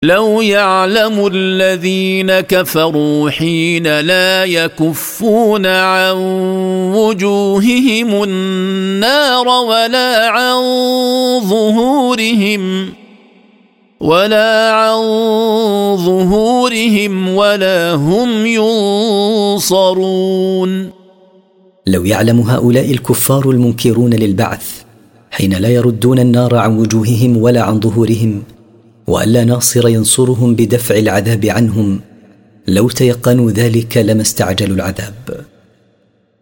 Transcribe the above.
لو يعلم الذين كفروا حين لا يكفون عن وجوههم النار ولا عن ظهورهم ولا هم ينصرون. لو يعلم هؤلاء الكفار المنكرون للبعث حين لا يردون النار عن وجوههم ولا عن ظهورهم، وألا ناصر ينصرهم بدفع العذاب عنهم، لو تيقنوا ذلك لما استعجلوا العذاب.